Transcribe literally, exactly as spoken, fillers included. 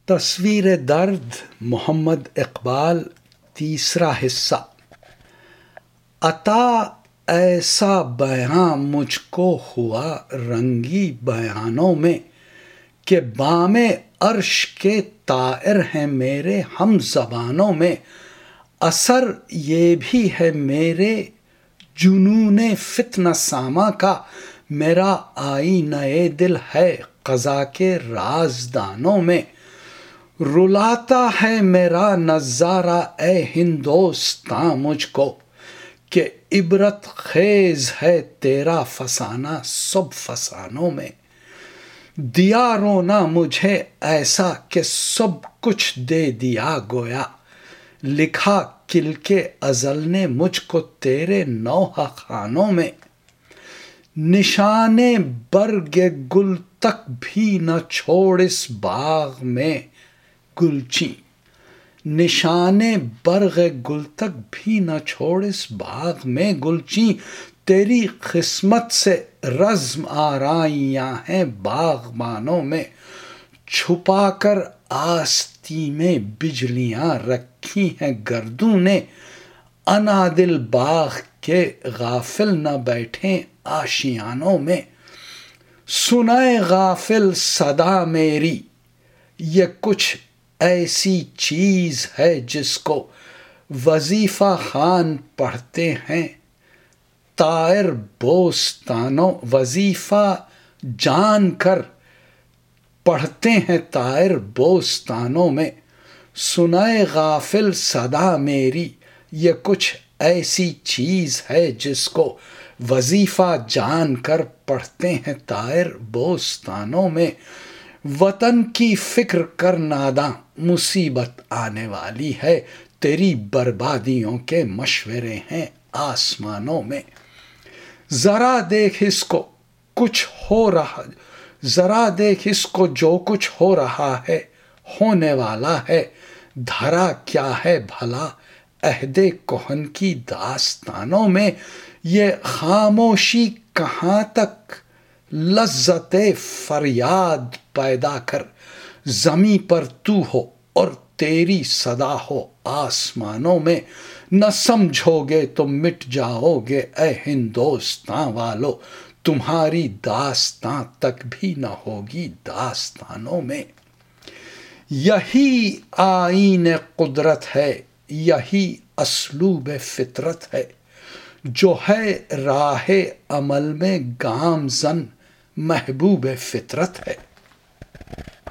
تصویر درد محمد اقبال تیسرا حصہ۔ عطا ایسا بیاں مجھ کو ہوا رنگی بیانوں میں کہ بام عرش کے طائر ہیں میرے ہم زبانوں میں۔ اثر یہ بھی ہے میرے جنون فتنہ ساماں کا، میرا آئینہ دل ہے قضا کے رازدانوں میں۔ رلاتا ہے میرا نظارہ اے ہندوستاں مجھ کو، کہ عبرت خیز ہے تیرا فسانہ سب فسانوں میں۔ دیا رونا مجھے ایسا کہ سب کچھ دے دیا گویا، لکھا کلک ازل نے مجھ کو تیرے نوحہ خوانوں میں۔ نشان برگ گل تک بھی نہ چھوڑ اس باغ میں گلچین، نشان برگ گل تک بھی نہ چھوڑ اس باغ میں گلچین۔ تیری قسمت سے رزم آرائیاں ہیں باغبانوں میں، چھپا کر آستی میں بجلیاں رکھی ہیں گردوں نے۔ انادل باغ کے غافل نہ بیٹھیں آشیانوں میں۔ سنائے غافل صدا میری، یہ کچھ ایسی چیز ہے جس کو وظیفہ خوان پڑھتے ہیں طائر بوستانوں، وظیفہ جان کر پڑھتے ہیں طائر بوستانوں میں۔ سنائے غافل صدا میری، یہ کچھ ایسی چیز ہے جس کو وظیفہ جان کر پڑھتے ہیں طائر بوستانوں میں۔ وطن کی فکر کر ناداں، مصیبت آنے والی ہے، تیری بربادیوں کے مشورے ہیں آسمانوں میں۔ ذرا دیکھ اس کو کچھ ہو رہا ذرا دیکھ اس کو جو کچھ ہو رہا ہے ہونے والا ہے، دھرا کیا ہے بھلا عہد کہن کی داستانوں میں۔ یہ خاموشی کہاں تک لذت فریاد پیدا کر، زمیں پر تو ہو اور تیری صدا ہو آسمانوں میں۔ نہ سمجھو گے تو مٹ جاؤ گے اے ہندوستاں والو، تمہاری داستاں تک بھی نہ ہوگی داستانوں میں۔ یہی آئین قدرت ہے، یہی اسلوب فطرت ہے، جو ہے راہ عمل میں گامزن محبوب فطرت ہے۔